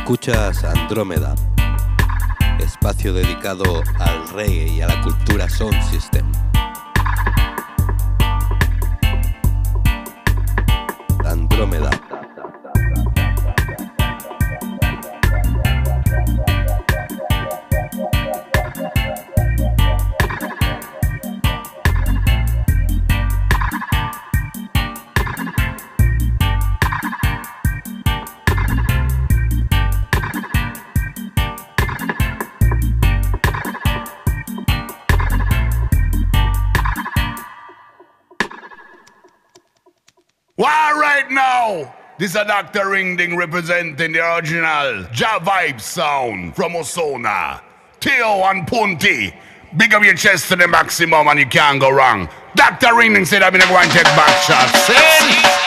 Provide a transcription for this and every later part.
Escuchas Andrómeda, espacio dedicado al reggae y a la cultura Sound System. Andrómeda. Right now, this is a Dr. Ringding representing the original Ja Vibe sound from Osona. Theo and Punti. Big up your chest to the maximum and you can't go wrong. Dr. Ringding said I'm gonna go and take back shots.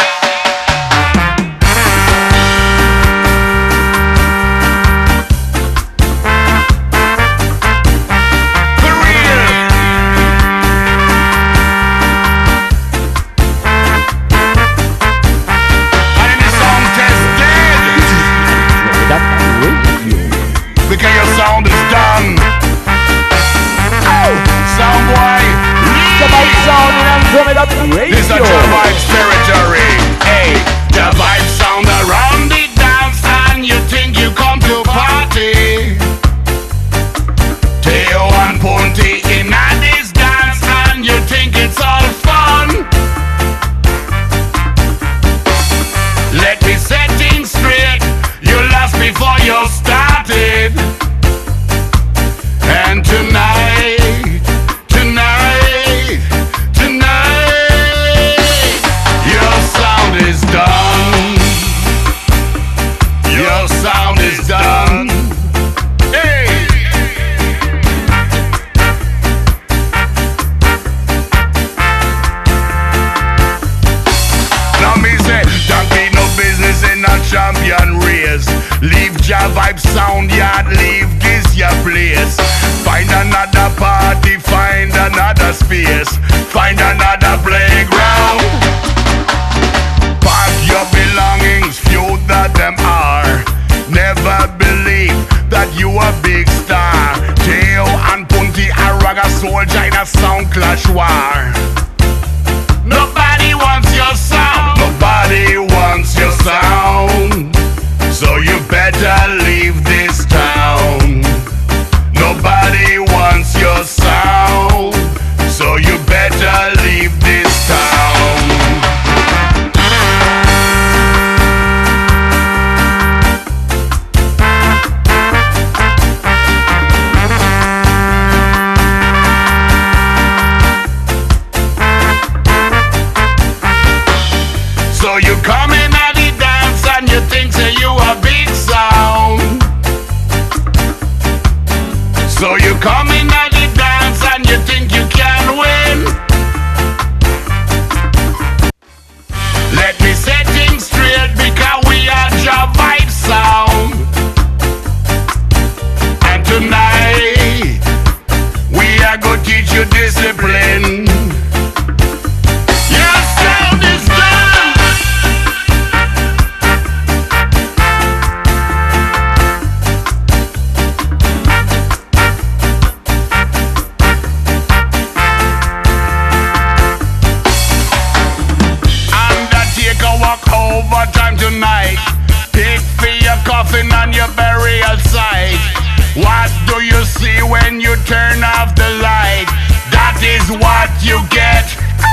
Because your sound is done. Oh, sound boy. Ja Vibe sound in Andrómeda Radio. This is a Ja Vibe's territory. Hey, Ja Vibe sound around the dance and you think you come to party. Theo and Punti in this dance and you think it's all fun. Let me set things straight. You lost before you started. And tonight, your sound is done. Your sound is done. Hey! Now me say, don't be no business in a champion race. Leave Ja Vibe sound yard, leave this your place. Find another party, find another space. Find another playground. Pack your belongings, few that them are. Never believe that you a big star. Theo and Punti a ragga soldier in a sound clash war. Nobody wants your sound. Nobody wants your sound. So you better leave this town. Nobody wants your sound. So you better leave this town. So you come in at the dance and you think say you a big sound. So you come in at the dance and you think you can win. Let me set things straight because we are Ja Vibe sound. And tonight we are gonna teach you discipline. Your sound is done. Overtime tonight. Pick for your coffin and your burial site. What do you see when you turn off the light? That is what you get.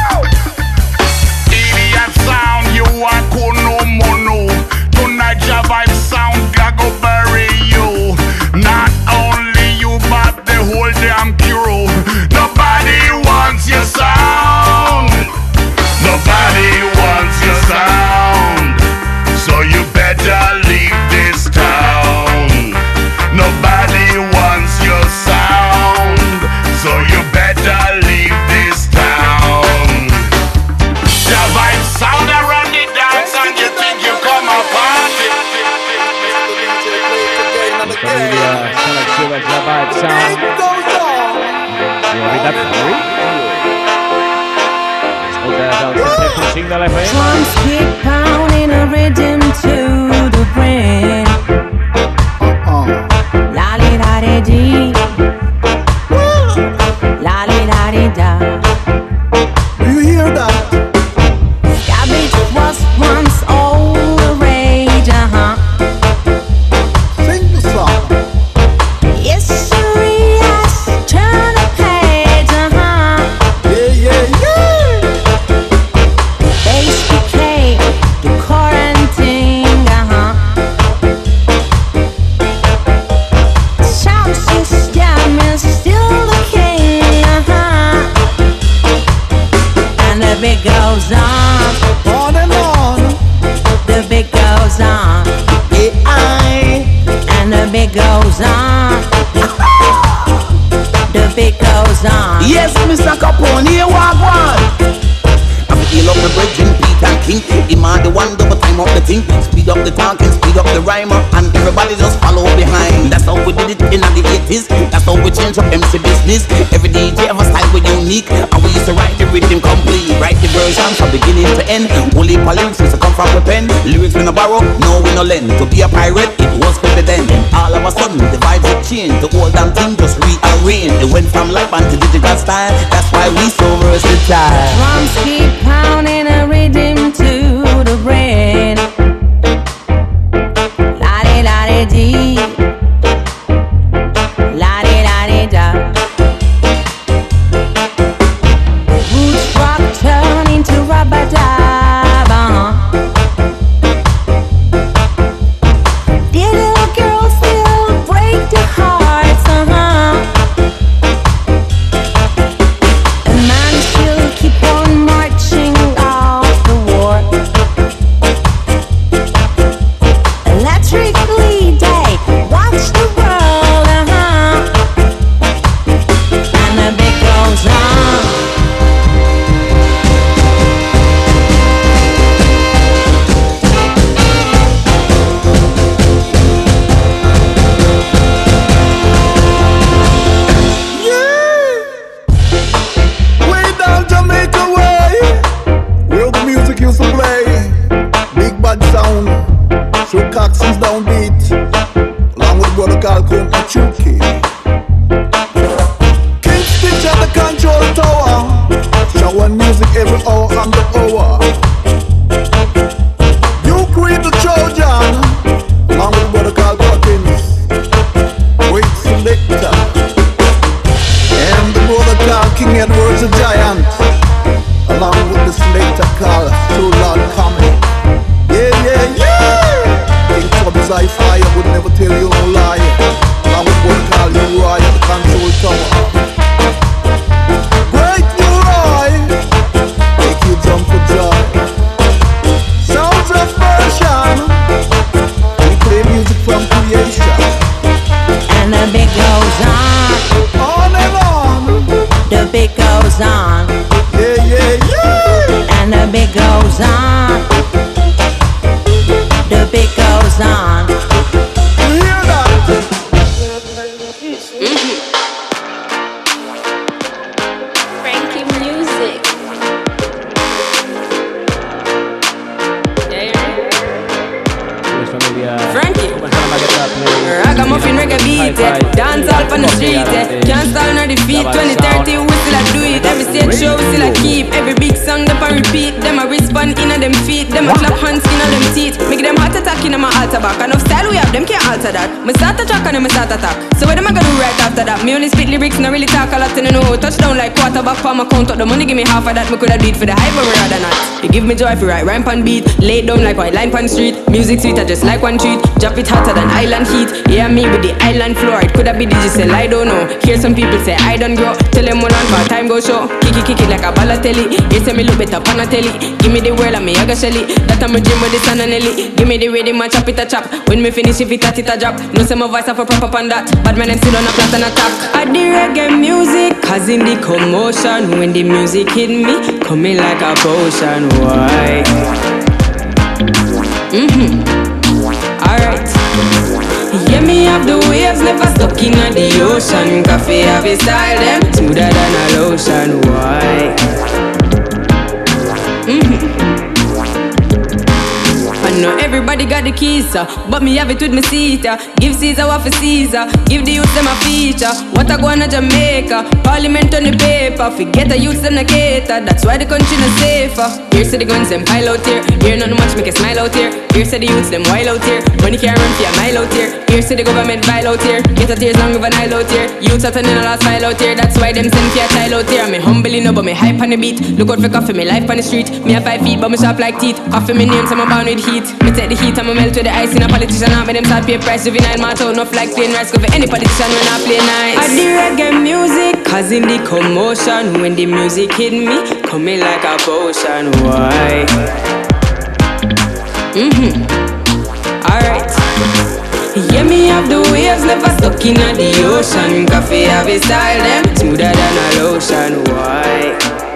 Idiot sound, you are kuno mono. Tonight Ja Vibe sound go bury you. Not only you but the whole damn crew. Nobody wants your sound. Nobody wants your sound. So you better leave this town. Nobody wants your sound. So you better leave this town. Ja Vibe sound around the dance and you think you come a party. Familia selecció de Ja Vibe sound. Realitat Escoltes el 107.5 de l'FM. Drums keep pounding a rhythm to the brain. goes on. The beat goes on. Yes, Mr. Capone, here walk one. Heal up the bridging, Pete and King. Him are the one double time up the thing. Speed up the talking, speed up the rhymer, and everybody just follow behind. That's how we did it in the 80s. That's how we changed up MC business. Every DJ have a style we unique, and we used to write the rhythm complete. Write the version from beginning to end. Only for lyrics used to come from the pen. Lyrics we no borrow, no we no lend. To be a pirate, it was quicker then. All of a sudden, the vibes would change. The old damn thing just rearranged. It went from live band to digital style. That's why we so versatile. Drums keep pounding a rhythm to the brain. La-di-da-di-dee, la-di-da-di-da. Roots rock turn into rubber-dub, The little girls still break the hearts, And man still keep on marching off the war. Electrically they watch the world, And the beat goes on. Way down Jamaica way, where the music used to play. Big bad sound, through Coxon's downbeat, along with brother Carl Coon Pachuki. King Stitch at the control tower, showing music every hour on the hour. You create the Trojan, along with brother Carl Cottins, great selector. And the brother called King Edward's a giant, along with the selector called True Lord Comedy. Yeah, yeah, yeah. King Tubby's high fire would never tell you no lie. Along with brother called Leroy at the control tower. Great Leroy, make you jump for joy. Sounds of version, we play music from creation. And the beat goes on. On and on. The beat goes on. Yeah, yeah, yeah. And the beat goes on. The beat goes on. You hear that? Frankie music. Questa media. Frankie. Come sono magari Ragamuffin reggae beat, dance all on the street, can't stall nor defeat. 2030 we still a do it. Every stage show we still a keep. Every big song them a repeat. Them a respond in a them feet. Them a clap hands in a them teeth. Make them heart attack in a my altar back. Enough style we have, them can't alter that. Me start a track and then me start attack. So what am I gonna do right after that? Me only spit lyrics, not really talk a lot and I know. Touchdown like quarterback for my count up. The money give me half of that. Me coulda do it for the hype but rather not. You give me joy for right rhyme pan beat. Lay it down like white line pan street. Music sweet I just like one treat. Drop it hotter than island heat. Yeah, me with the island floor. It coulda be digital, I don't know. Hear some people say I don't grow. Tell them one on for time go show. Kick it like a ballatelli. You say me look better pan a telly. Give me the world and me a go shelly. That I'm a dream with the sun and Ellie. Give me the rhythm and chop it a chop. When me finish if it a drop. No say my voice have a proper pan that. But man them sit on a flat and attack. I the reggae music, causing the commotion. When the music hit me, coming like a potion. Why? Alright. Yeah, me have the waves, never stuck in the ocean. Coffee have a style, them smoother than a lotion. Why? I know everybody got the keys, but me have it with me seat. Give Caesar what for Caesar, give the youth them a feature. What I go on a Jamaica, Parliament on the paper. Forget the youth them a cater, that's why the country not safer. Here's the guns them pile out here, here not much make a smile out here. Here's the youths them wild out here, money can't run for a mile out here. Here's the government vile out here, get a tears long of an Nile out here. Youths are turning a last file out here, that's why them send for a child out here. Me humbly no, but me hype on the beat. Look out for coffee, me life on the street. Me have 5 feet, but me sharp like teeth. Coffee me name, so I'm bound with heat. Me take the heat and me melt with the ice. In a politician, I make them start pay price. Juvenile matter, enough like plain rice. Go for any politician when I play nice. I the reggae music, causing the commotion. When the music hit me, coming like a potion. Why? Alright. Yeah, me have the waves, never stuck in the ocean. Coffee have a style, them smoother than a lotion. Why?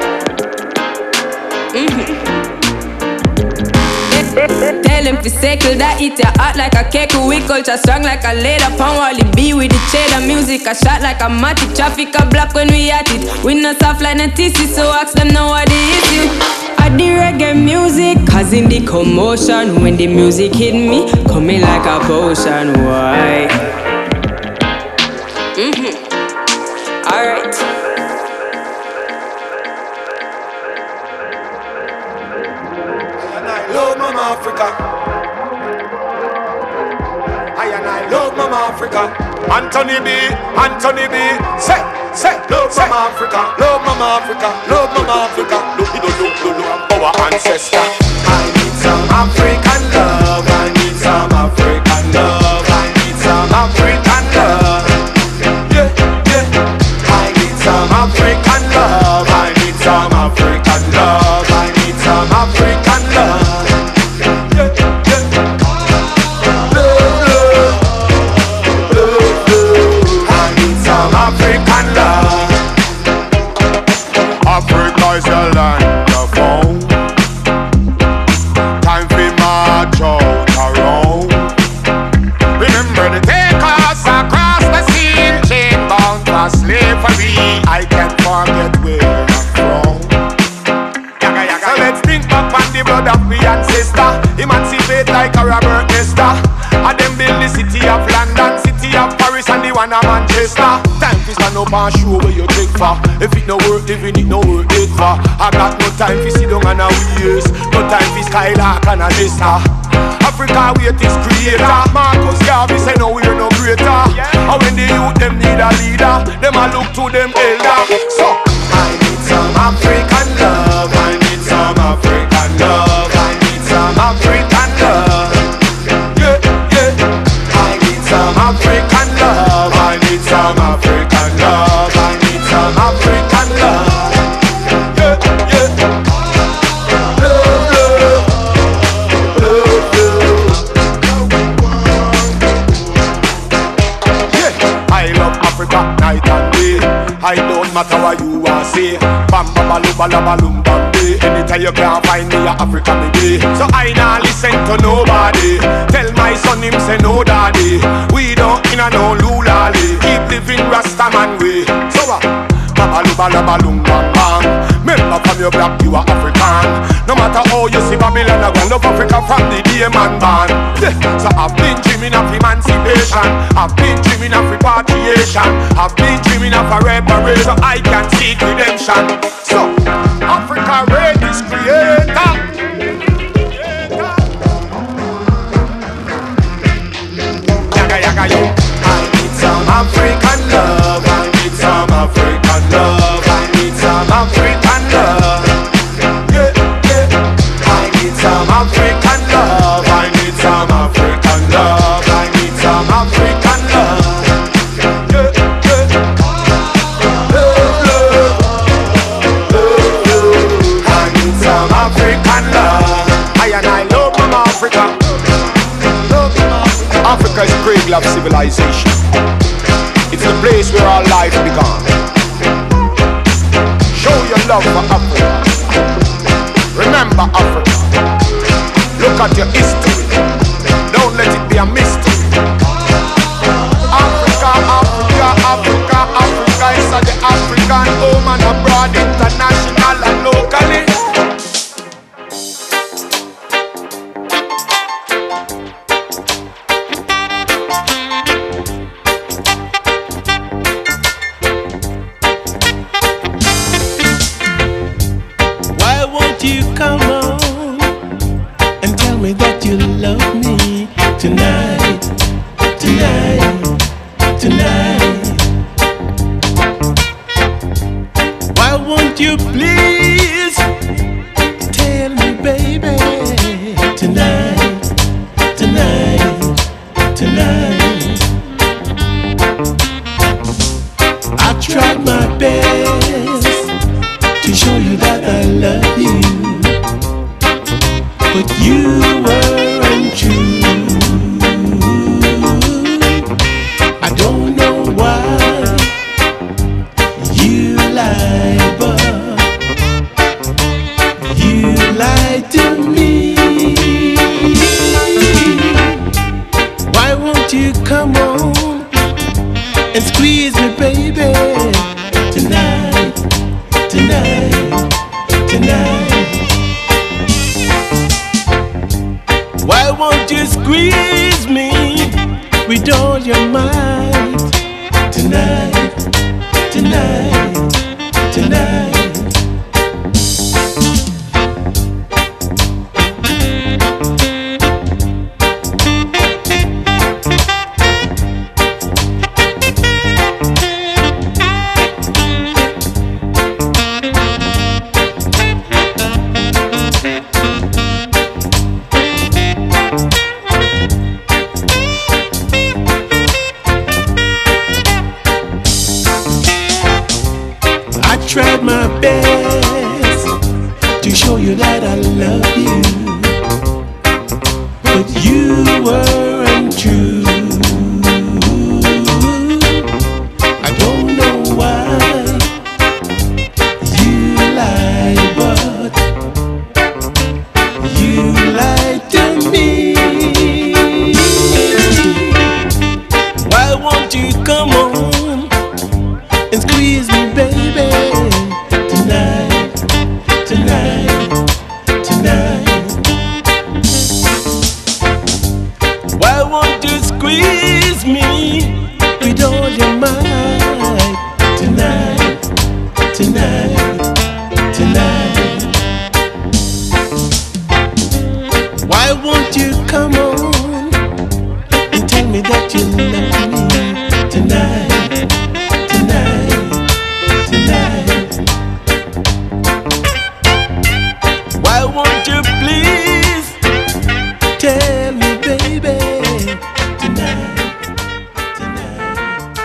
Tell him to circle that eat ya hot like a cake. We culture strong like a leather. Pound Wally B with the cheddar. Music a shot like a matic. Traffic a block when we at it. We not soft like no TC, so ask them now what the issue. At the reggae music, causing the commotion. When the music hit me, coming like a potion. Why? Alright. Love Mama Africa. I love Mama Africa. Anthony B, say, love Mama Africa, love Mama Africa, love Mama Africa. Look, our ancestor. I need some African love. I need some African love. I need some African love. Yeah. I need some African love. I need some African love. I need some African love. Africa is the land of home. Time for march out around. Remember the takers across the sea, chain bound for slavery. I can't forget where I'm from. So let's think back on the blood of the ancestor. Emancipate like a Robert Nesta. And them build the city of London, city of Paris and the one of Manchester. Time to stand up and show where you take for. If it no work, living it no work it for. I got no time to sit down and a waste. No time for skylark and a nester. Africa wait is creator. Marcus Garvey say no we're no greater. And when the youth them need a leader, them a look to them elder. So I need some African love. I need some African love. I need some African love. Some African love, I need some African love, I need some African love. I love Africa night and day. I don't matter what you want say. Bam bam baloo balum bam day. Anytime you can't find me, a Africa me day. So I nah listen to nobody. Tell my son him say no daddy. We don't inna no lulali. Keep living Rastaman way. So babaloo balum bam bam. Remember from your black you are African. No matter how you see Babylon, I go love Africa from the day man born. So I've been dreaming of emancipation. I've been dreaming of repatriation. I've been dreaming of a reparation. So I can seek redemption. So Africa reign is creator. Yaga yo. I need some African love. I need some African love. I need some African love. I need some African love. I need some African love. I need some African love. I need some African love. I love Mama Africa. Africa is the cradle of civilization. It's the place where our life began. Show your love for Africa. Remember Africa. Look at your history. Don't let it be a mystery. Africa, Africa, Africa, Africa is the African home and abroad, international and locally. But you weren't true. and squeeze me, baby, tonight, tonight, tonight. Why won't you squeeze me with all your might tonight, tonight, tonight? Tried my best to show you that I love you, but you were untrue. I don't know why you lied, but you lied to me. Why won't you come on and squeeze me, baby? Tonight, tonight, tonight. Why won't you squeeze me with all your might? Tonight, tonight, tonight. Why won't you come on and tell me that you love me tonight, tonight, tonight? Why won't you please tell me, baby, tonight, tonight,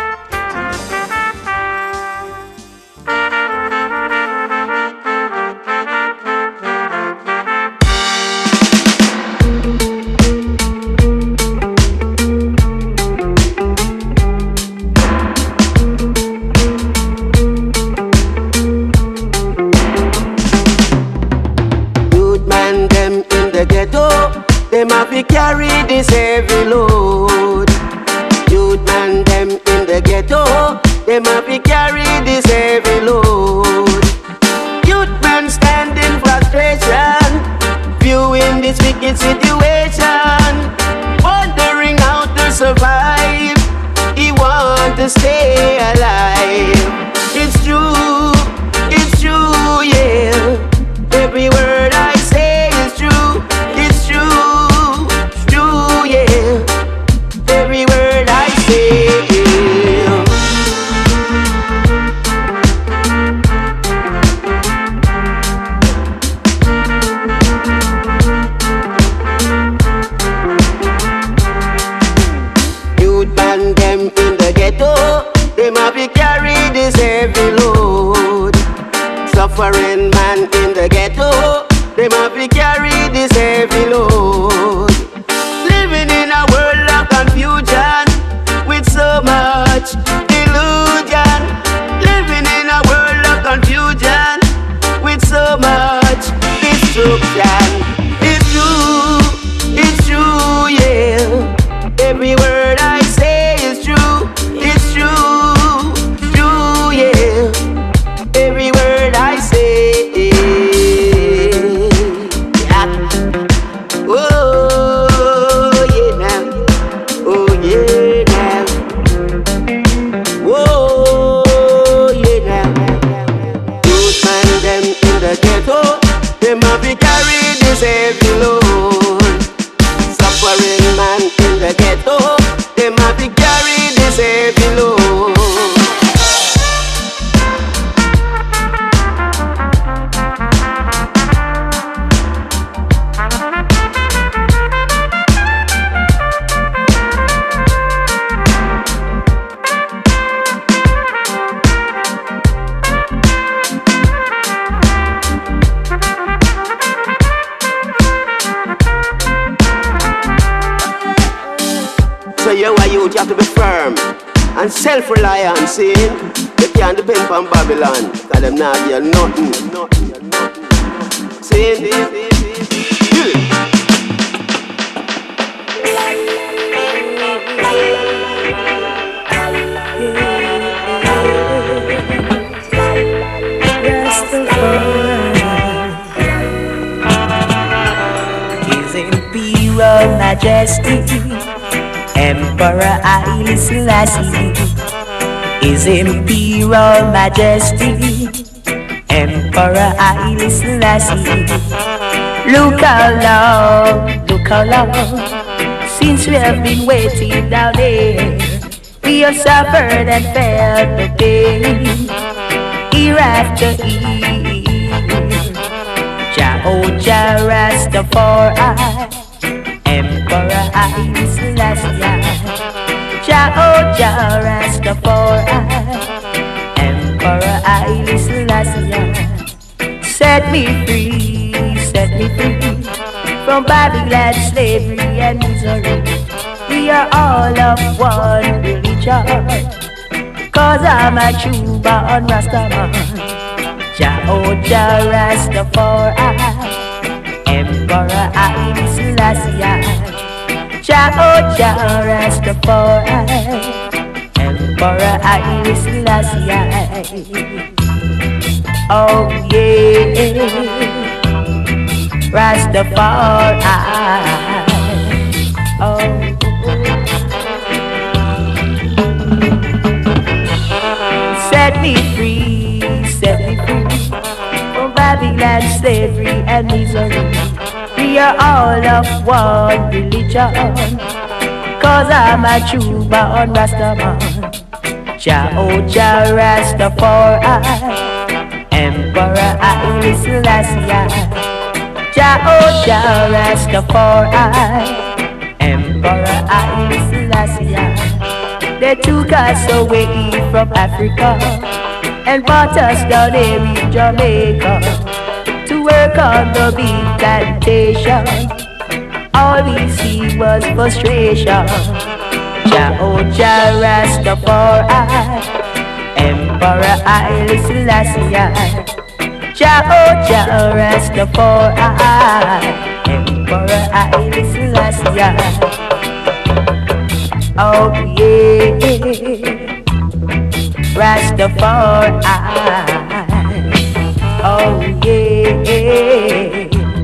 them have to carry this heavy load. Youth man, them in the ghetto, them have to carry this heavy load. Youth man stand in frustration, viewing this wicked situation, wondering how to survive. He want to stay alive. It's true, yeah. Every word I say is true. It's true, yeah. Every word I say. Youth man, them in the ghetto, them have to carry this heavy load. Suffering man in the ghetto, them have to carry this heavy load. Living in a world of confusion with so much illusion. Living in a world of confusion with so much destruction. It's true, yeah. Every word I say is true. It's true, yeah. Every word I say. Them have to carry this heavy load. Suffering man in the ghetto, them have to carry this heavy load. So you have to be firm and self-reliant, see? You can't depend on Babylon, cause them not hear nothing. See? Yeah. Majesty, Emperor Haile Selassie. His Imperial Majesty, Emperor Haile Selassie. Look how long, since we have been waiting down there. We have suffered and felt the pain, year after year. Jah Rastafari, Emperor Haile Selassie. Jah Rastafari, Emperor Haile Selassie. Set me free from Babylon, slavery and misery. We are all of one religion, 'cause I'm a true born Rastaman. Jah Rastafari, Emperor Haile Selassie. Jah Rastafari, Emperor Haile Selassie. Oh yeah, Rastafari. Oh. Set me free from Babylon, slavery and misery. We are all of one religion, 'cause I'm a true born Rastaman. Jah Rastafari, Emperor Haile Selassie. Jah Rastafari, Emperor Haile Selassie. They took us away from Africa and brought us down here in Jamaica to work on the big plantation. All we see was frustration. Jah Rastafari, Emperor Haile Selassie. Jah Rastafari, Emperor Haile Selassie. Oh yeah, Rastafari. Oh yeah.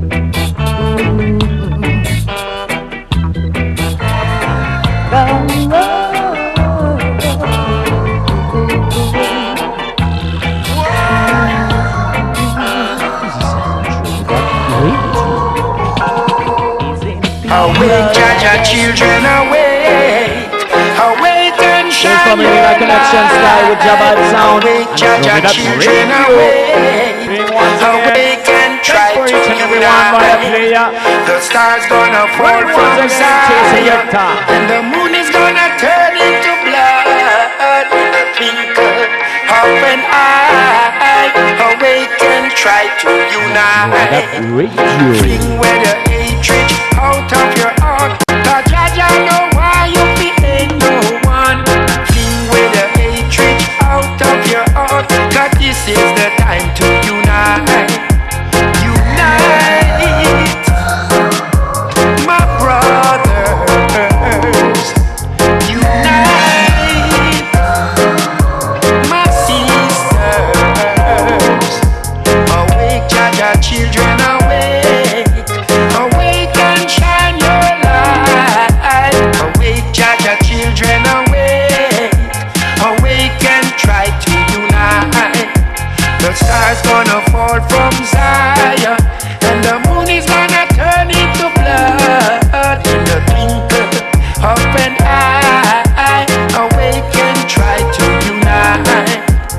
Awake, Jaja, children, awake. Awake and shine your light. Connection style with Jabad Sound. Awake, Jaja, children, awake. Awake and try to unite. The stars gonna fall from Zion, and the moon is gonna turn into blood in the twinkle of an eye. Awake and try to unite. Fling where the hatred out of your heart. Cause Jaja know why you being no one. Fling where the hatred out of your heart. Cause this is the time to unite. Unite, my brothers. Unite, my sisters. Awake, Jaja, children, awake. Awake and shine your light. Awake, Jaja, children, awake. Awake and try to unite. The stars gonna fall from Zion, and the moon is gonna turn into blood in the twinkle of an eye. Awake and try to unite.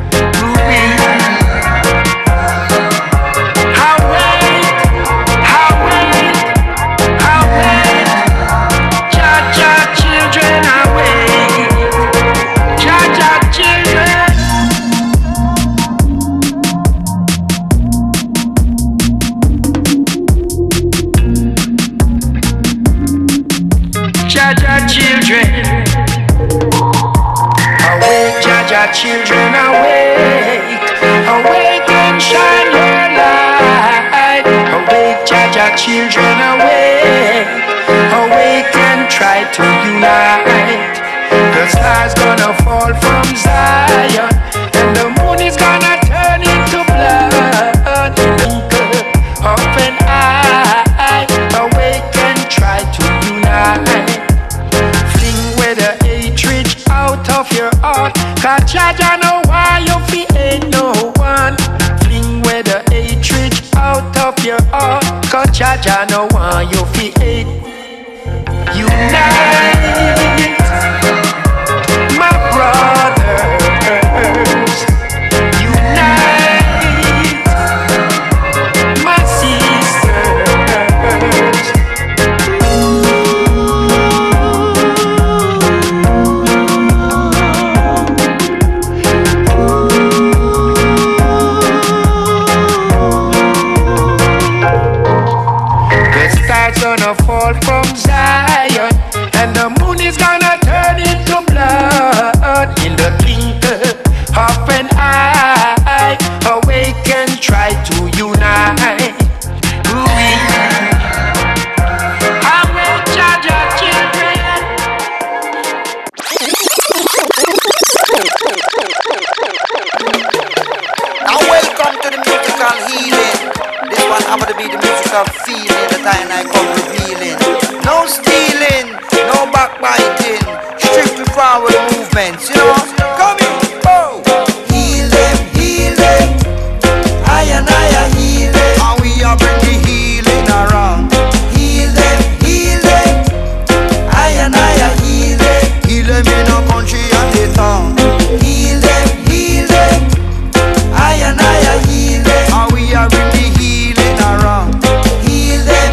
Children, awake, awake and shine your light. Awake, Jaja, children, awake, awake and try to unite. The stars gonna fall from Zion, and the moon is gonna turn into blood. Twinkle of an eye. Awake and try to unite. heart. Cause Jaja know why you feel ain't no one. Fling where the hatred out of your heart. Cause Jaja know why you feel hate. Unite, my brothers. Unite, my sisters. The stars gonna fall from Zion, and the moon is gonna turn into blood in the twinkle of an eye. Awake and try to unite. Awake, Jaja children. And welcome to the musical healing. This one happen to be the musical feeling that I come revealing. No stealing, no backbiting, strictly forward movements, you know. Come in, oh. Heal them, I heal them. And we are bring the healing around. Heal them, I heal them. Heal them in our country and the town. Heal them, I heal them. And we are bring the healing around. Heal them,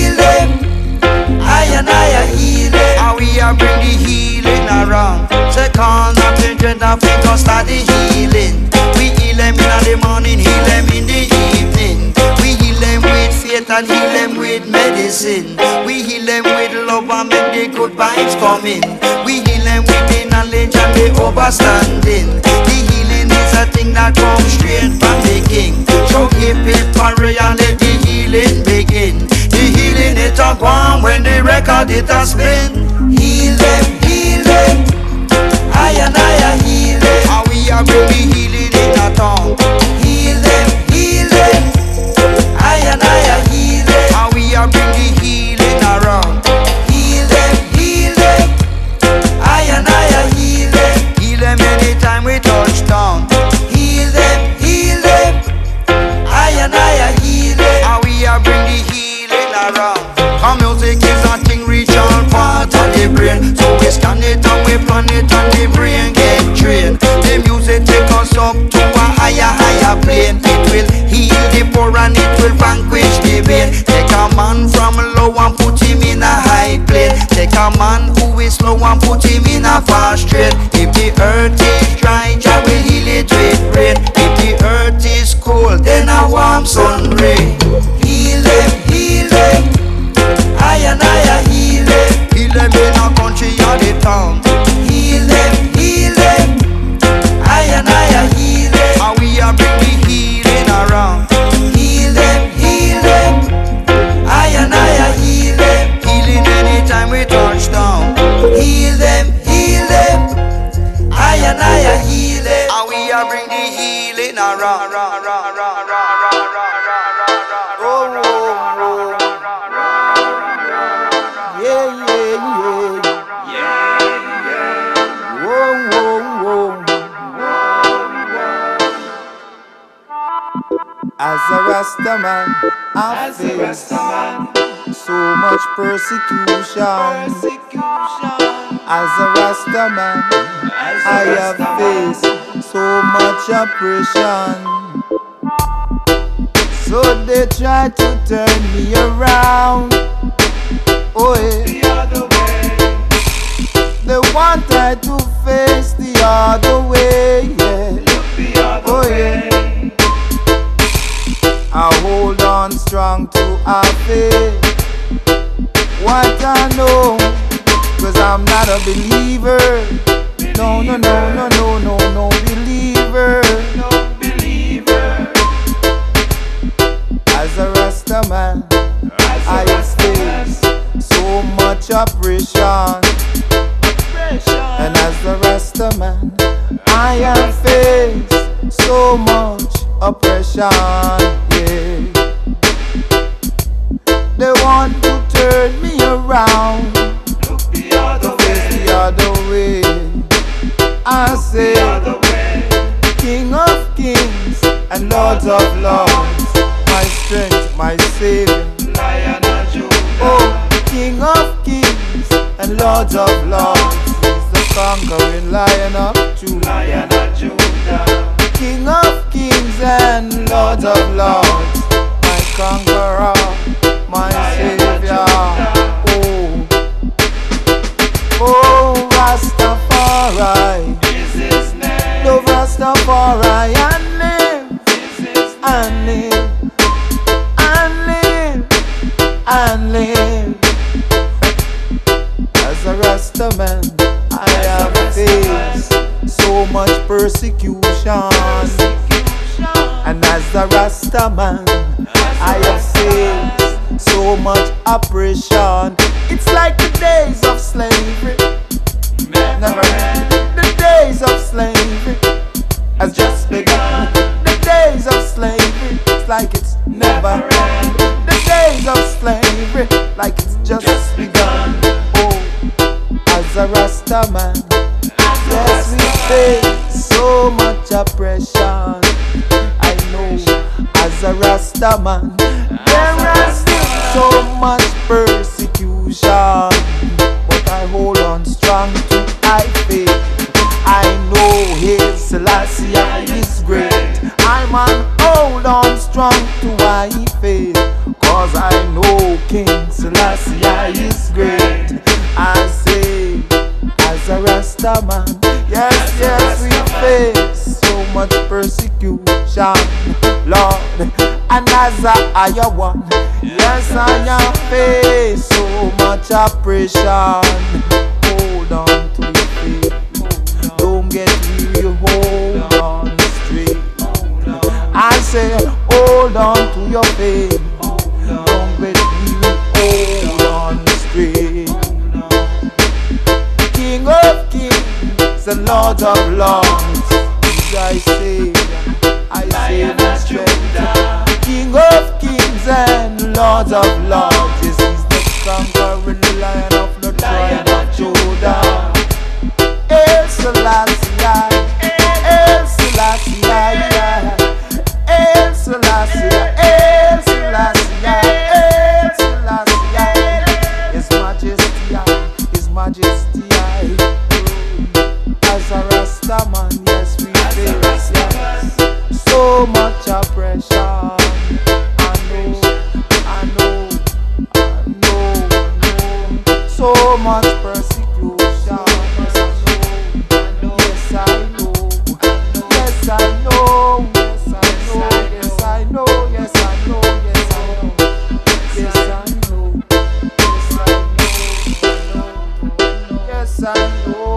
I heal them. And we are bring the healing around. Second of the dread of it, cause start the healing. We heal them in the morning, heal them in the evening. We heal them with faith and heal them with medicine. We heal them with love and make the good vibes come in. We heal them with the knowledge and the overstanding. The healing is a thing that comes straight from the king. So keep it parry and let the healing begin. The healing it a gone when the record it a spin. Heal them, I heal them. And we are really healing in a tongue. Heal them, I heal them. And we are bring the healing around. Heal them, I heal them. Heal them anytime we touch down. Heal them, I heal them. And we are bring the healing around. Our music is a thing reach all part of the brain. So we scan it and we plan it and the brain get trained. The music take us up to a higher plane. It will heal the poor and it will vanquish the vain. Take a man from low and put him in a high plane. Take a man who is slow and put him in a fast train. If the earth is dry, Jah will heal it with rain. If the earth is cold, then a warm sun rain. Heal them, I heal them. Heal them in our country or the town. Heal them, I heal them. And we are bring the healing around. Heal them, I heal them. Healing anytime we touch down. Heal them, I heal them. And we are bring the healing around. As a Rasta man, I face so much persecution. As a Rasta man, I have faced so much oppression. So they try to turn me around. Oh yeah. The other way. They want I to face the other way. Yeah. Look the other way. I hold on strong to our faith. What I know, cause I'm not a believer. No believer. As a Rasta man, I have faced so much oppression. And as a Rasta man, I have faced so much oppression. Yeah. They want to turn me around, to face the other way. I I say, King of kings and Lord of lords, my strength, my Savior, Lion of Judah. Oh, King of kings and Lord of lords, he's the conquering Lion of Judah. Lion of Judah. King of kings and Lord of lords, my conqueror, my Savior. Oh, Rastafari is his name. Love Rastafari and live, and live, and live, and live. As a Rastaman, I have faced so much persecution, and as a Rastaman, I have faced so much oppression. It's like the days of slavery. Never end. The days of slavery has just begun. The days of slavery, it's like it's never end. The days of slavery, like it's just begun. Oh, as a Rastaman, yes, we face so much oppression. I know, as a Rastaman, there has been so much persecution, but I hold on strong to my faith. I know His Selassie is great. I'm on hold on strong to my faith, cause I know King Selassie is great. I say, as a Rastaman, yes, yes, we face so much persecution, Lord. And as a higher one, yes, I have faced so much oppression. Hold on to your faith. Don't get weary, hold on straight. I say, hold on to your faith. Don't get weary, hold on straight. King of kings and Lord of lords, I say, my strength. King of kings and Lord of lords, yes, he's the conquering Lion of the tribe of Judah. El Selassie, El Selassie, El Selassie, El Selassie, El Selassie, His Majesty, His Majesty. As a Rastaman, yes, we face, yes, so much oppression. So much persecution. Yes, I know. Yes, I know. Yes, I know. Yes, I know. Yes, I know. Yes, I know. Yes, I know. Yes, I know.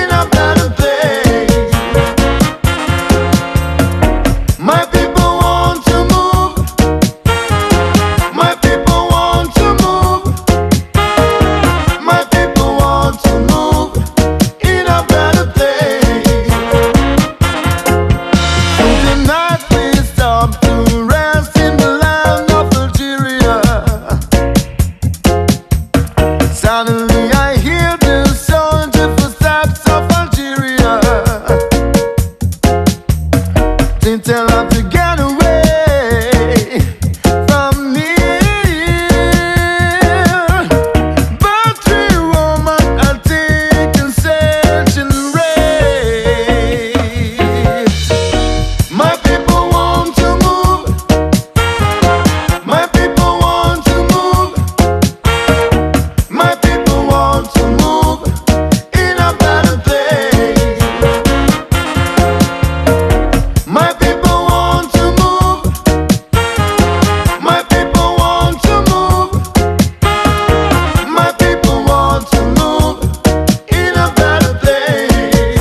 My people want They tell her to get away from me. But we woman are taking such and rape. My people want to move. My people want to move. My people want to move in a better place. My people want to move. My people want to move. My people want to move in a better place.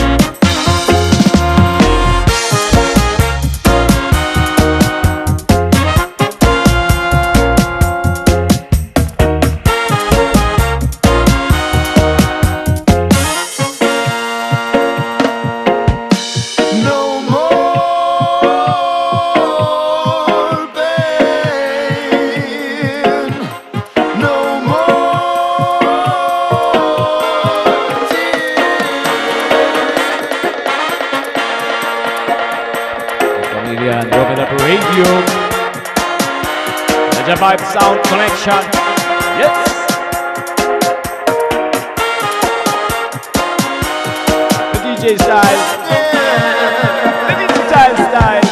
No more pain. No more Familia Andromeda Radio. Raja Vibe Sound Connection. Yes. The DJ style. The digital style.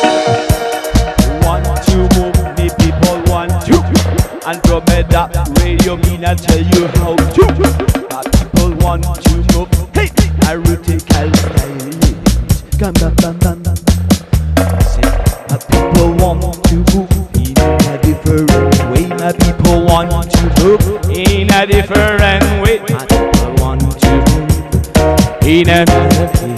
Want to move, the people want to. Andromeda Radio, me not tell you how to. The people want to move. Hey, a radical style. Come bam bam bam bam. My people want to move in a different way. My people want to move in a different way. My people want to move in another way.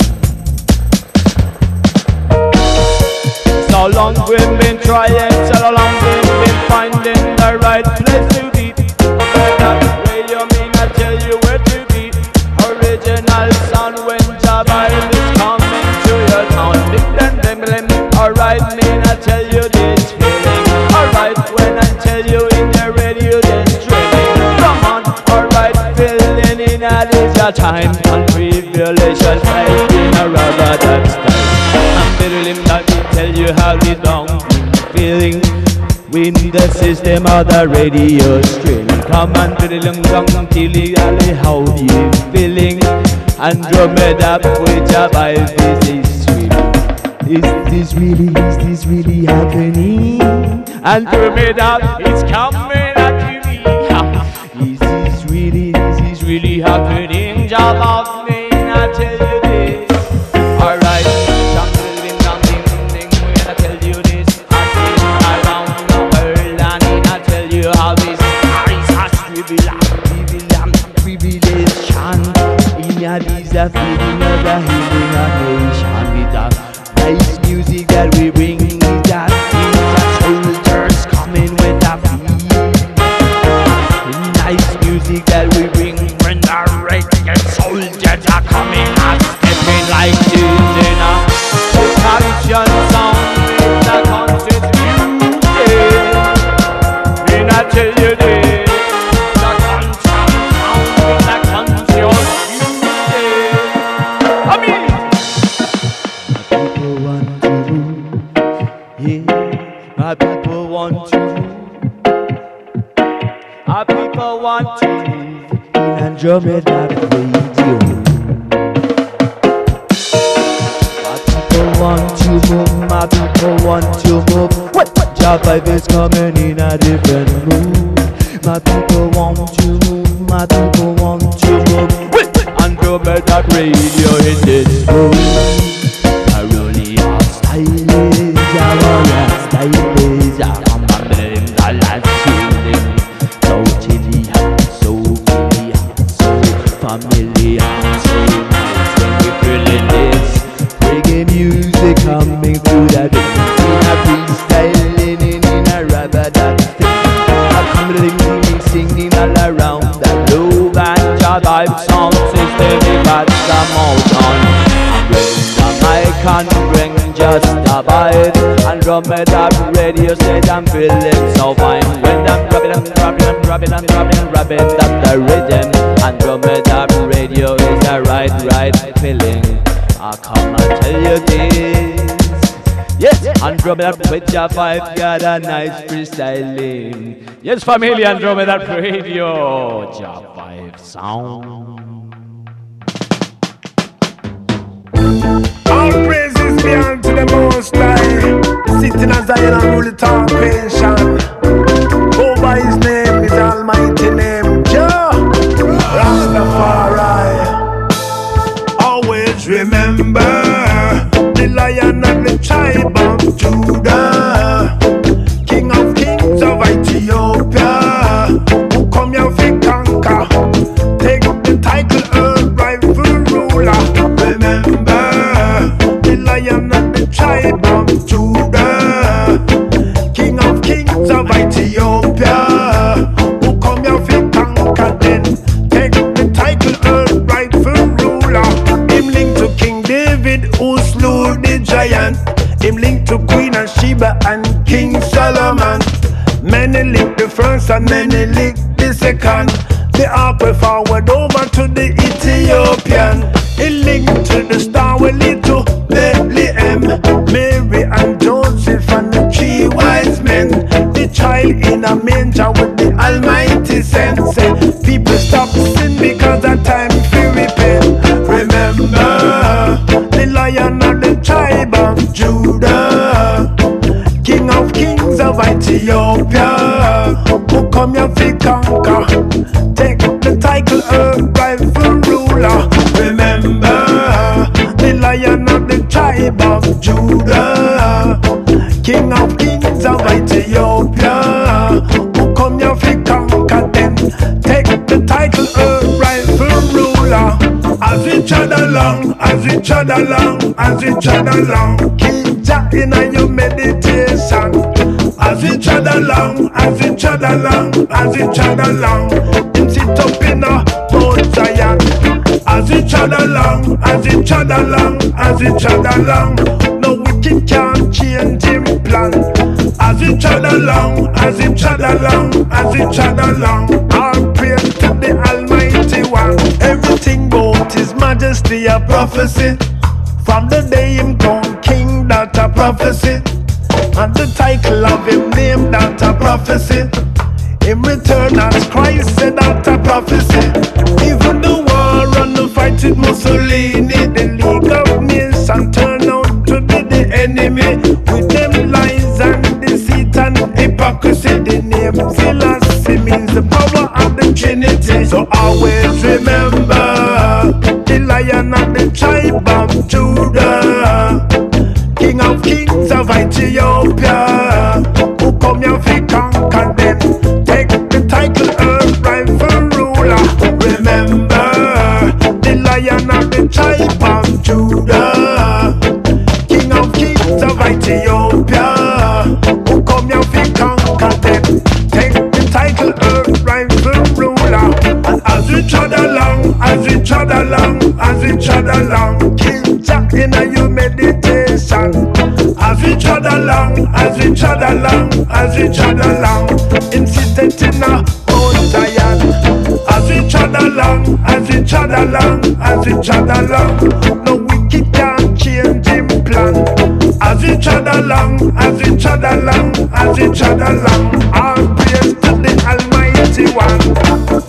So long we've been trying, so long we've been finding the right place to be. That way you mean I tell you where to be. Original sound when Javibe is coming to your town. Alright, mean I tell you this feeling. Alright, when I tell you in the radio this drilling. Come on, alright, feeling in a this your time. And tribulation fight in a rubber duck style. I'm feeling that we tell you how the long feeling. When the system of the radio streaming. Come on, feeling long till how you feeling. Andromeda with your vibe, this is streaming. Is this really happening? Andromeda, it's coming at me. Is this really happening? Job of me, I tell you this. Alright, something, when I tell you this. I've been around the world and I tell you how this is a tribulation. In a this a feeling of the healing of nation with us. Nice music that we bring is that soldiers coming with the beat. Nice music that we bring when the regular soldiers are coming and stepping like this in a percussion sound with the conscious music. When I tell you this, the conscious sound with the conscious music. I mean, my people want to move. Our people want to move in Andromeda Radio. My people want to move. My people want to move. What? Javibe is coming in a different mood. My people want to move. My people want to move. Andromeda Radio in this mood. I really are stylish. So chilly, so familiar, so nice when we feeling this reggae music coming through the beat. In a freestyling in a rubber duck thing. I'm singing all around the globe and Javibe sound system. Got some out on. Bring the mic and bring just a vibe. Andromeda Radio says I'm feeling so fine. When I'm dropping up the rhythm. Andromeda Radio is the right feeling. I come and tell you this. Andromeda with your vibe, got a nice freestyling. Yes, family, Andromeda Radio, Jah Vibe sound. All praises be unto the Most High, sitting as Zion and rule it all creation. Over His name, His almighty name, Jah Rastafari. Always remember the Lion and the tribe of Judah, King of kings of Ethiopia, who come here to conquer, take the title of rightful ruler. Remember the Lion and the tribe of Judah, King of kings of Ethiopia, who come here to conquer, then take the title of rightful ruler. Him linked to King David, who slew the giant. Him linked to Queen of Sheba and King Solomon. Many linked the first and many linked the second. The ark will forward over to the Ethiopian. He linked to the star we lead to Bethlehem, Mary and Joseph and the 3 wise men. The child in a manger with the Almighty sense. People stop sin because of time to repent. Remember the Lion of the tribe of Judah, King of kings of Ethiopia, who come here to conquer, take the title of rightful ruler. Remember the Lion of the tribe of Judah, King of kings of Ethiopia, who come here to conquer, then take the title of rightful ruler. As we trod along, as we trod along, as we trod along, keep Jah in your meditation. As we trod along, as we trod along, as we trod along, him sit up in a Mount Zion. As we trod along, as we trod along, as we trod along, no wicked can't change him plan. As we trod along, as we trod along, as we trod along, all praise to the Almighty One. Everything about His Majesty a prophecy. From the day Him come King, that a prophecy. And the title of Him name, that a prophecy. Him return as Christ, said that a prophecy. Even the war and the fight with Mussolini, the League of Nations turn out to be the enemy. With them lies and deceit and hypocrisy, the name philosophy means the power of the Trinity. So always remember the Lion of the tribe of Judah, King of kings of Ethiopia, who come here to conquer, them take the title of rightful ruler. Remember the Lion of the tribe of Judah, King of kings of Ethiopia, who come here to conquer, them take the title of rightful ruler. And as we trod along, as we trod along, as we trod along, King Jah in your meditation. As we trod along, as we trod along, as we trod along, him seated in a Mount Zion. As we trod along, as we trod along, as we trod along, no wicked can change him plan. As we trod along, as we trod along, as we trod along, all praise to the Almighty One.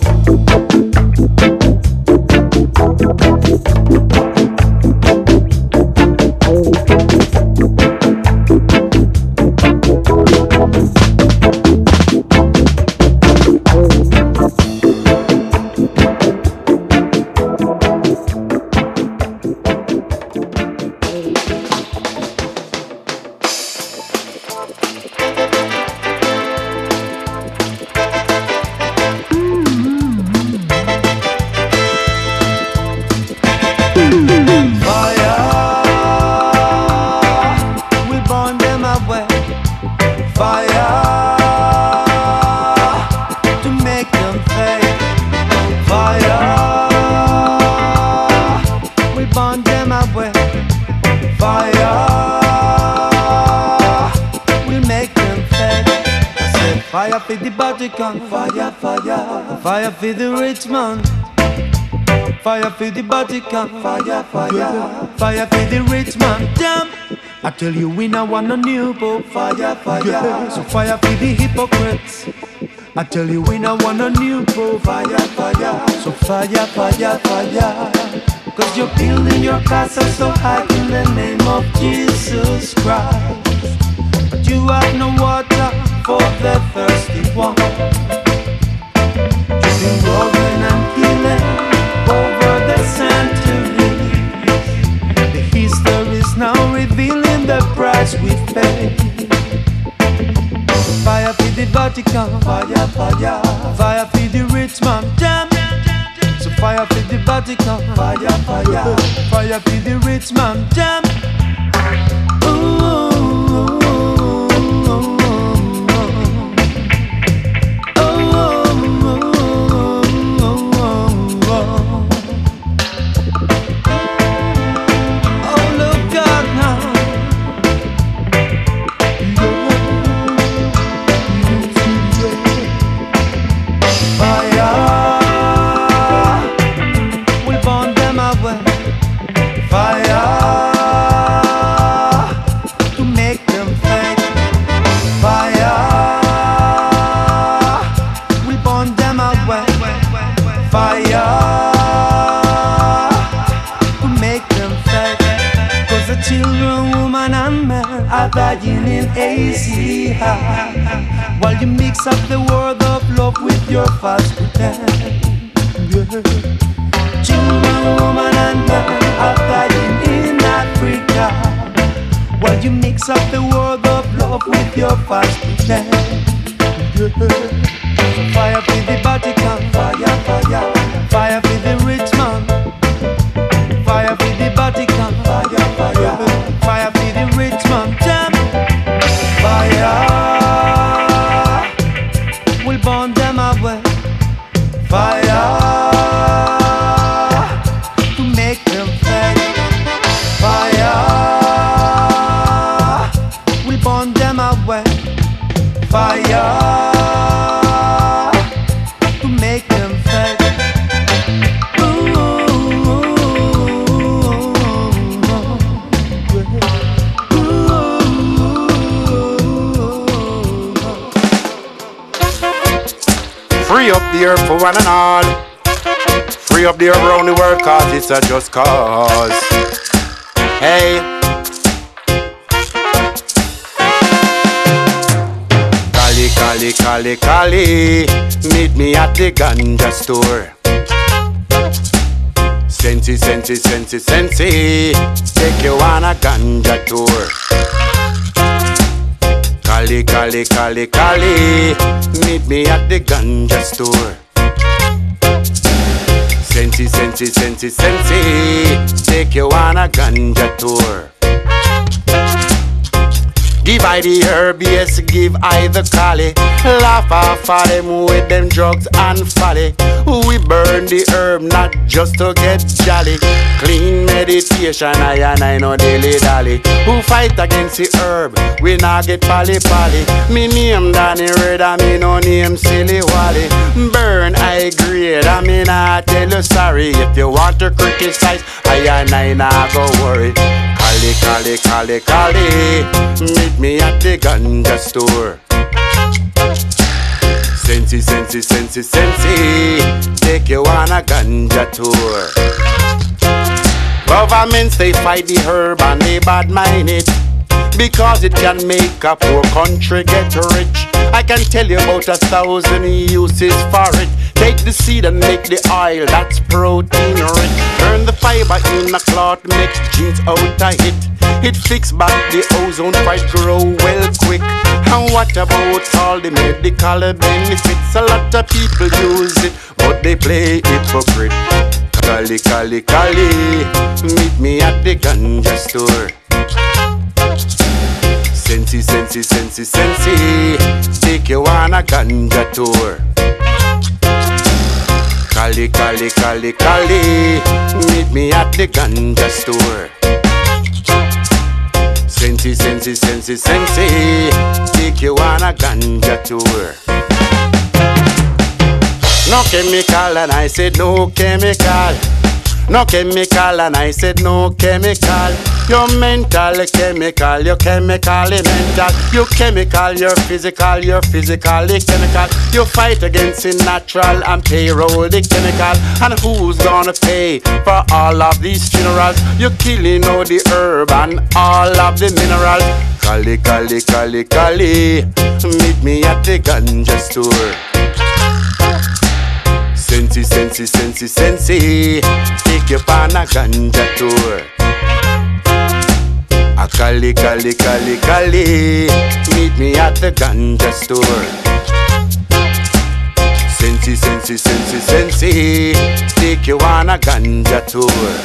Fire for the Vatican, fire, fire. Fire for the rich man, fire for the Vatican, fire, fire. Fire for the rich man, damn. I tell you we now want a new pope. Fire, fire. Yeah. So fire for the hypocrites. I tell you we now want a new pope. Fire, fire. So fire, fire, fire. Cause you're building your castle so high in the name of Jesus Christ. But you have no water for the thirsty one. You've been robbing and killing over the centuries. The history is now revealing the price we've paid. Fire for the Vatican, fire, fire. Fire for the rich man, jam. So fire for the Vatican, fire, fire. Fire for the rich man, jam. Ooh. Dying in Asia, while you mix up the word of love with your false pretend. Yeah. Children, woman, and man are dying in Africa, while you mix up the word of love with your false pretend. Yeah. So fire for the Vatican, fire, fire. Fire for the rich man, fire for the Vatican, fire, fire. Fire for the rich man, jam. Fire will burn them away. Fire to make them fade. Fire will burn them away. Fire to make them fade. Free up the earth for one and all. Free up the earth around the world, cause it's a just cause. Hey. Cali, Cali, Cali, Cali, meet me at the ganja store. Sensi, Sensi, Sensi, Sensi, take you on a ganja tour. Cali, Cali, Cali, Cali, meet me at the ganja store. Sensi, Sensi, Sensi, Sensi, take you on a ganja tour. Give I the herb, yes, give I the cali. Laugh off of them with them drugs and folly. We burn the herb not just to get jolly. Clean meditation, I know dilly dally. Who fight against the herb, we not get pally pally. Me name Danny Red, I me no name Silly Wally. Burn I grade, I me not tell you sorry. If you want to criticize, I not go worry. Cali, Cali, Cali, Cali, meet me at the ganja store. Sensi, Sensi, Sensi, Sensi, take you on a ganja tour. Governments, they fight the herb and they bad mind it, because it can make a poor country get rich. I can tell you about 1,000 uses for it. Take the seed and make the oil, that's protein rich. Turn the fiber in a cloth, make jeans out of it. It fix back the ozone, fight grow well quick. And what about all the medical benefits? A lot of people use it, but they play hypocrite. Cali, Cali, Cali, meet me at the ganja store. Sensi, Sensi, Sensi, Sensi, take you on a ganja tour. Cali, Cali, Cali, Cali, meet me at the ganja store. Sensi, Sensi, Sensi, Sensi, take you on a ganja tour. No chemical and I said no chemical. No chemical and I said no chemical. Your mental, chemical, your chemically mental. You chemical, you're physically chemical. You fight against the natural and payroll the chemical. And who's gonna pay for all of these funerals? You're killing all the herb and all of the minerals. Cali, Cali, Cali, Cali, meet me at the ganja store. Sensi, sensi, sensi, sensi, take you on a ganja tour. A Cali, Cali, Cali, Cali, meet me at the ganja store. Sensi, sensi, sensi, sensi, take you on a ganja tour.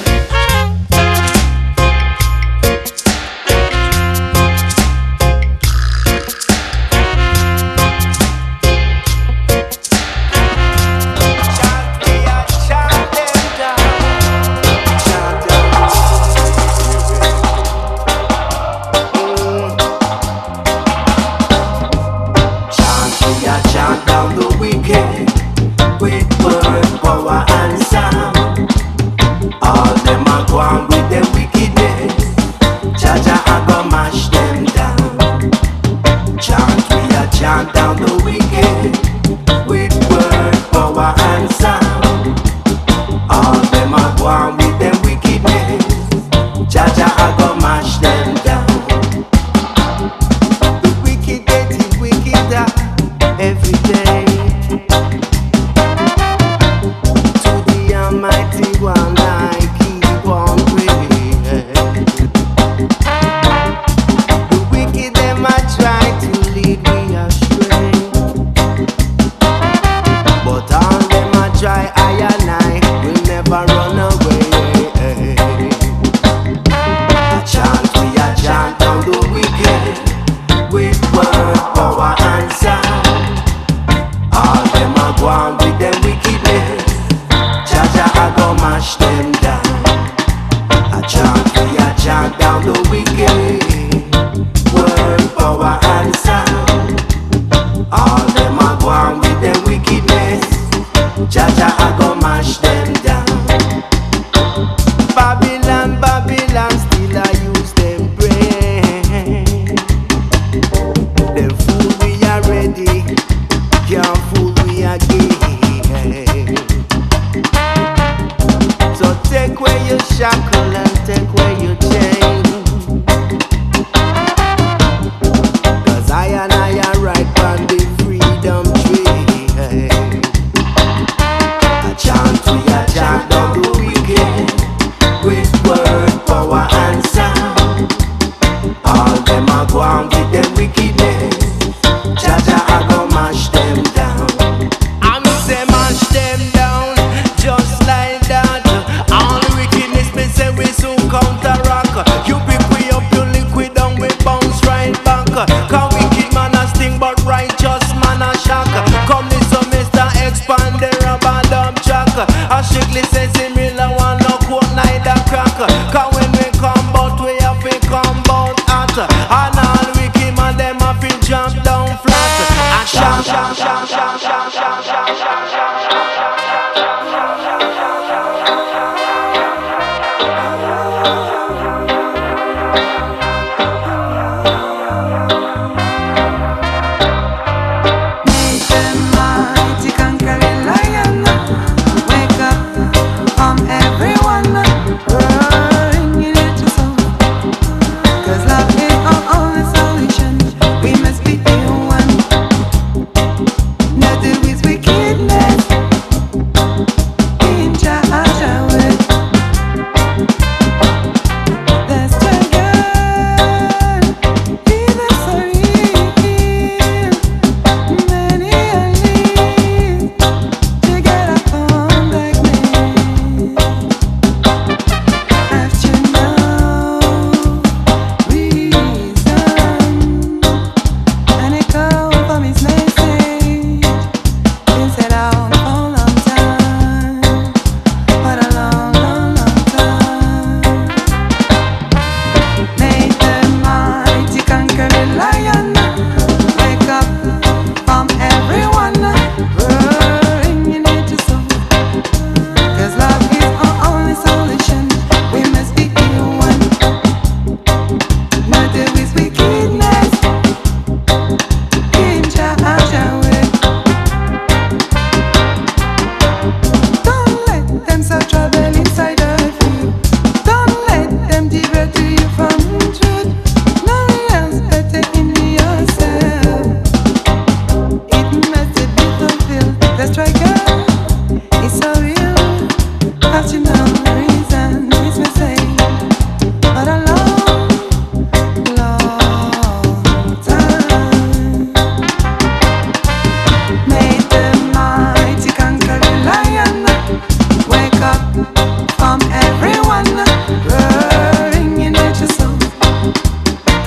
Wickedness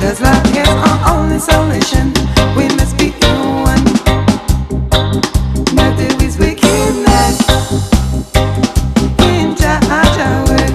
'cause love is our only solution. We must be one. Not there is wickedness in Jah way.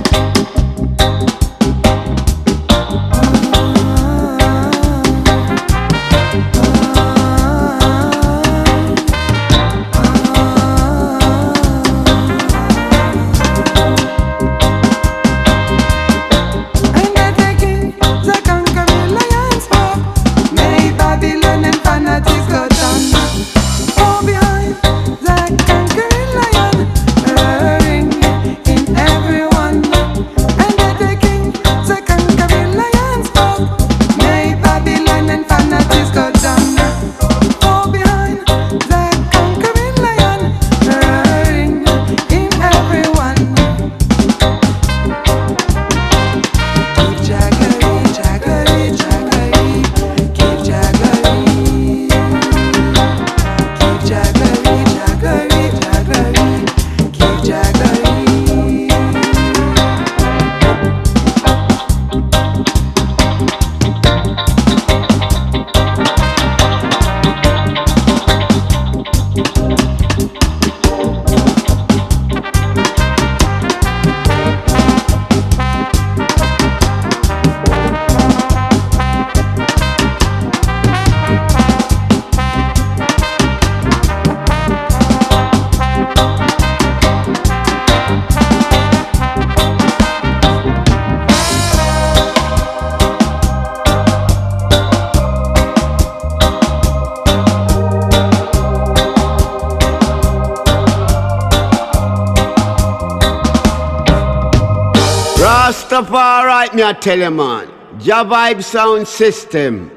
Rastafari, me I tell you, man. Jah Vibe Sound System.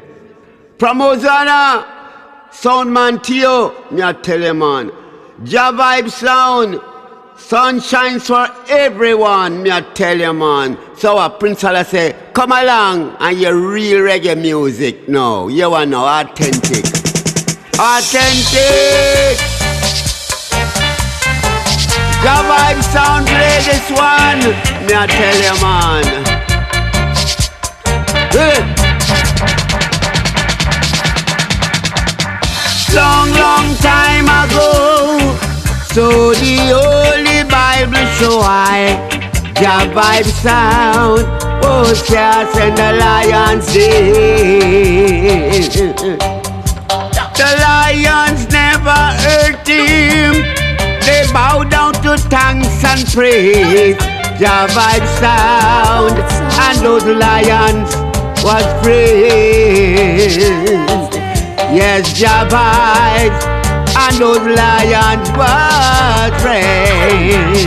Promozana, Soundman Tio, me I tell you, man. Jah Vibe Sound, sunshines for everyone, me I tell you, man. So Prince Allah say, come along and your real reggae music now. You want know, authentic. Authentic! Jah Vibe Sound play this one, me I tell you, man. Long, long time ago, so the Holy Bible show I Jah Vibe Sound was cast in the lion's den. The lions never hurt him. They bow down to thanks and praise. Jah Vibe Sound, and those lions was free. Yes, Jah Vibe, and those lions was free.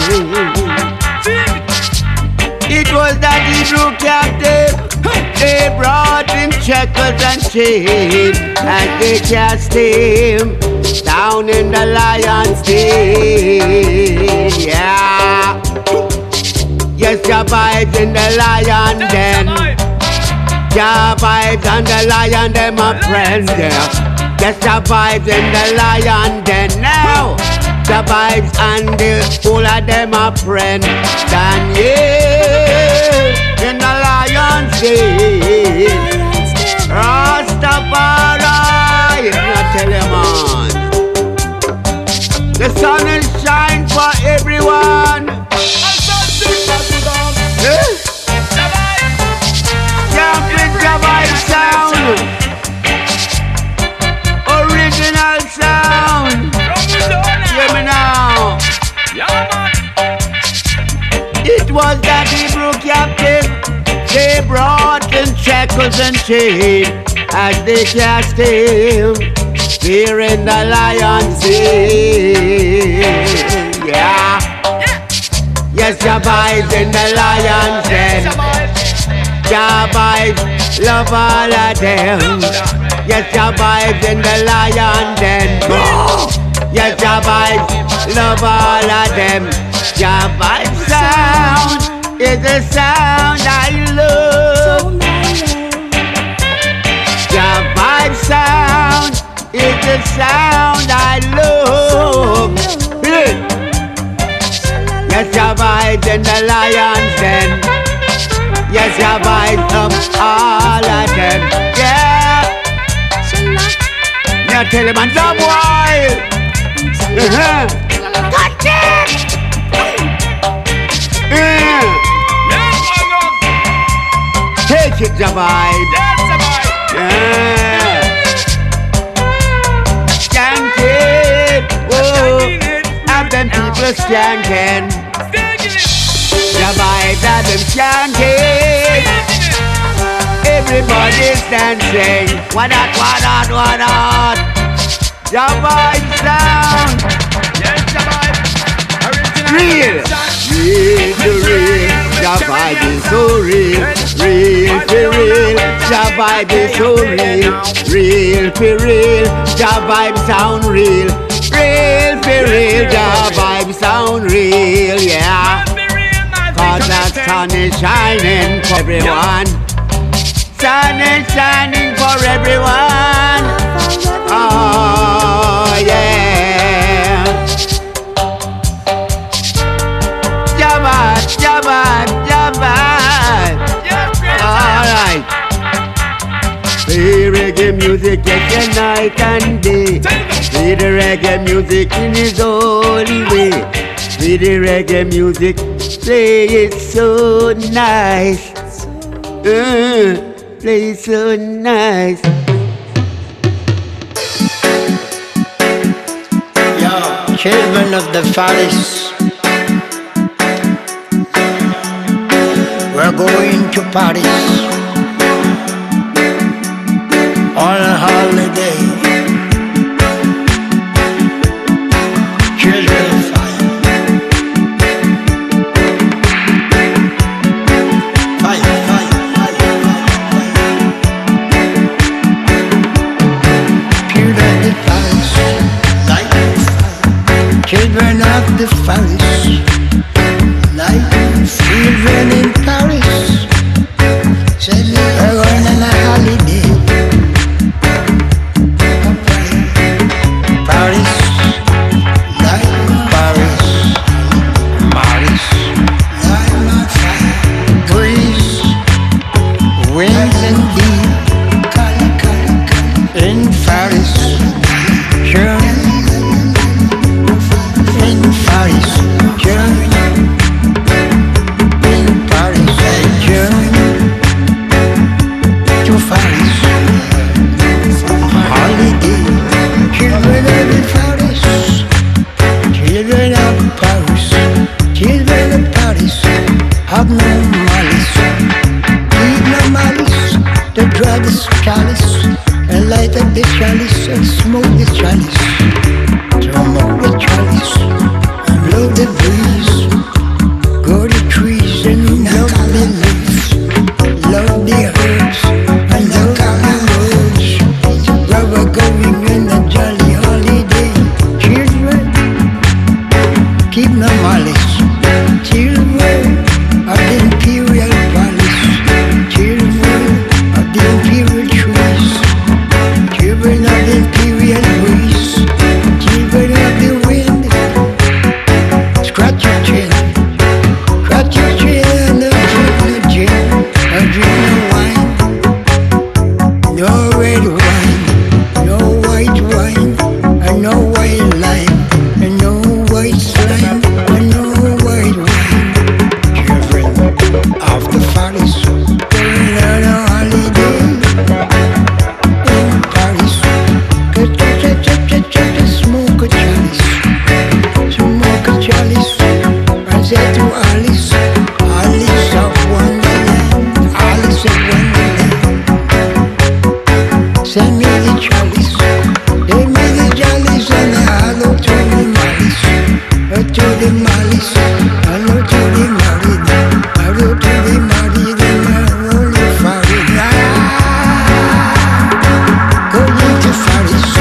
It was that Hebrew captive. They brought him shackles and chains, and they cast him down in the lion's den. Yeah. Yes, Jah Vibe in the lion den. Jah Vibe and the lion, them a friend there. Yes, Jah Vibe in the lion den now. Jah Vibe and the whole of them a friend. Daniel in the lion's den. Rastafari, I tell you, man. The sun is shine for everyone. Jump with Jah Vibe Sound. Original sound. Hear me now. It was that Hebrew captive. They brought in shackles and chains as they cast him here in the lion's den. Yeah. Yes, Jah Vibe in the lion's den. Jah Vibe love all of them. Yes, Jah Vibe in the lion den. Yes, Jah Vibe love all of them. Jah Vibe Sound is the sound I love. Jah Vibe Sound is the sound I love. Yes, Jah Vibe in the lion's den. Yes, Jah Vibe of all of them. tell him, and Jah boy. Got it. Take it, Jah vibe. Skank it. Oh, have them people skanking. Jah vibe, have them skanking. Everybody's dancing. What that, what that, what that. Jah vibe sound. Yes, Jah vibe. Real. Real to real. Jah vibe is so real. Real for real. Jah vibe is so real. Real for real. Jah vibe sound real. Real for real. Jah vibe sound real. Yeah. Cause the sun is shining for everyone. Sun is shining for everyone. Oh yeah. Jah vibe, Jah vibe, Jah vibe. Alright. Play reggae music yes, night and day. Play the reggae music in his holy way. Play the reggae music, play it so nice. Play it so nice. Yo, children of the forest, we're going to Paris on a holiday. Children of fire, fire, fire, fire, fire. Children of the forest, light the fire. Children of the forest, light the fire. Children in Paris, we're going on a holiday. Paris, light Paris, Paris, light my fire. Breeze, winds and deep, in Paris, journey, in Paris, journey. Have no malice, leave no malice. The drug is chalice, and light up the chalice and smoke the chalice. Smoke the chalice and blow the breeze. Go the trees and love the leaves, love the herbs and love the roads. Where we're going in a jolly holiday. Children, keep no malice. Children of the imperial palace, children of the imperial trees, children of the imperial breeze, children of the wind. Scratch your chin, scratch your chin, no gin, no drink no wine, no red wine, no white wine, and no white lime, and no white slime, and no white wine. Of the forest, going on a holiday in Paris. Smoke a chalice, smoke a chalice. I said to Alice, Alice of Wonderland, Alice of Wonderland. Send me the chalice, give me the chalice, and hello to the malice, to the malice, hello to the married. I go to the married and I roll the forest. Going to forest.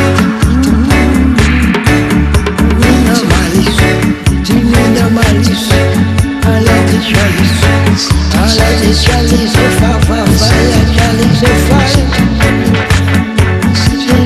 We no malice, we no malice. I like the chalice, I like the chalice. Fire, fire, fire, chalice, fire.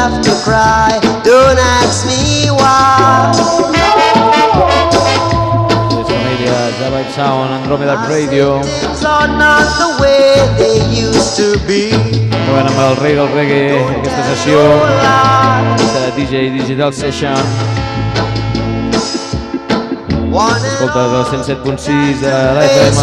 have to cry. Don't ask me why. Java Sound, Andromeda Radio. Things are not the way they used to be. Acabant amb el rei del reggae, aquesta sessió, aquesta DJ Digital Session. Escolta del 107.6 de l'FM.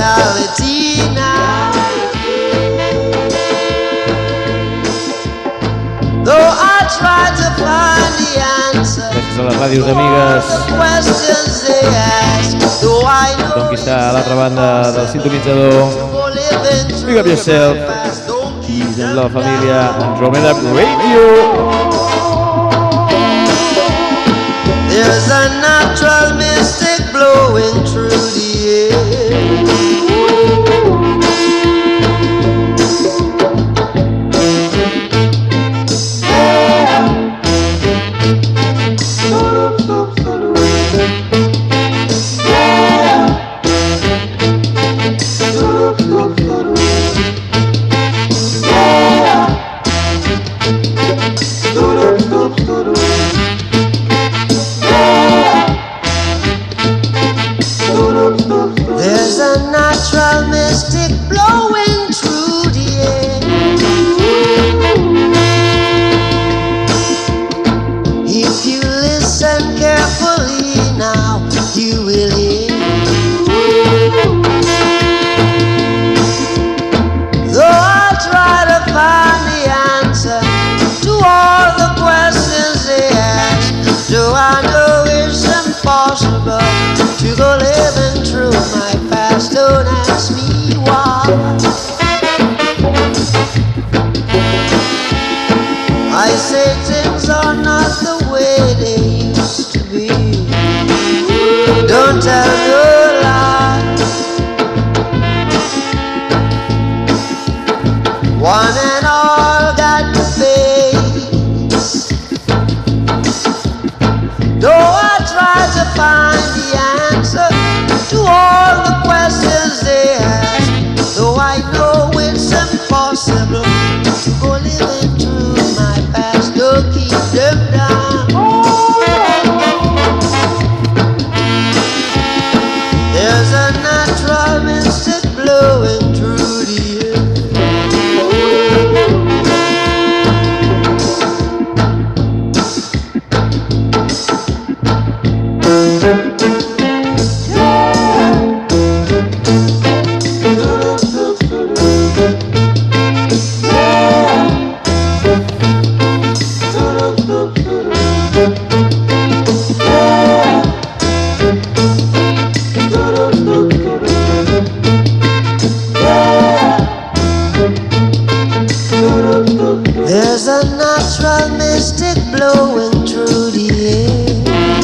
Gràcies a les ràdios amigues. Tothom qui està a l'altra banda del sintonitzador. Big up yourself. I amb la família Andromeda Radio. There's a natural mystic blowing through the air. There's a natural mystic blowing through the air. If you listen carefully now, you will hear. Though I try to find the answer to all the questions they ask, do I know it's impossible to go living through my past? Don't ask me why. I say things are not the way they used to be. Don't tell no lie. One and all got to face. Though I try to find the answer to all the questions they ask, though I know it's impossible to go living through my past, don't keep them down. There's a natural mystic blowing through the air. There's a natural mystic blowing through the air.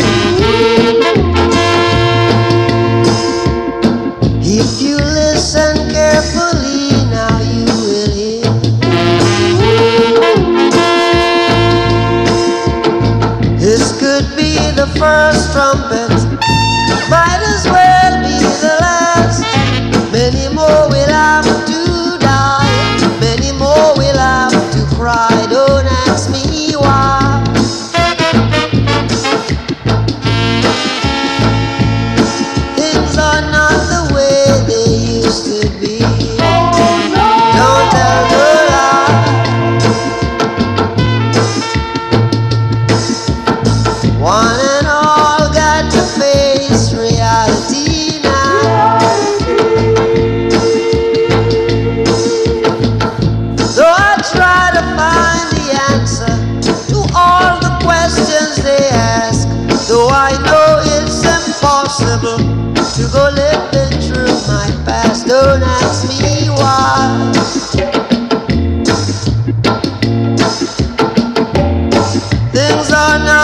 If you listen carefully now, you will hear. This could be the first trumpet, might as well be the last. Many more will have to die, many more will have to cry. Don't ask me why. Things are not the way they used to be. Don't tell no lie. One and all got to face reality now. Though I try to find the answer to all the questions they ask, though I know it's impossible to go living through my past, don't ask me why. Things are not